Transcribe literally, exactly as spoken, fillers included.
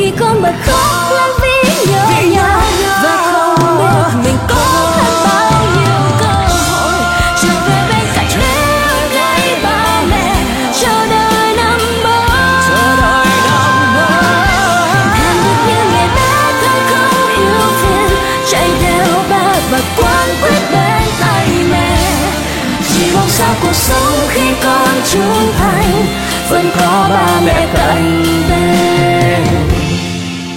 khi con bật khóc là vì nhớ nhà và không biết mình có thêm bao nhiêu cơ hội trở về bên cạnh em gái ba mẹ chờ đợi năm mới chờ đợi năm mới em được như ngày bé thân không yêu phiền chạy theo ba và quán quyết bên tay mẹ chỉ mong sao cuộc sống khi con trưởng thành vẫn có ba mẹ cạnh bên.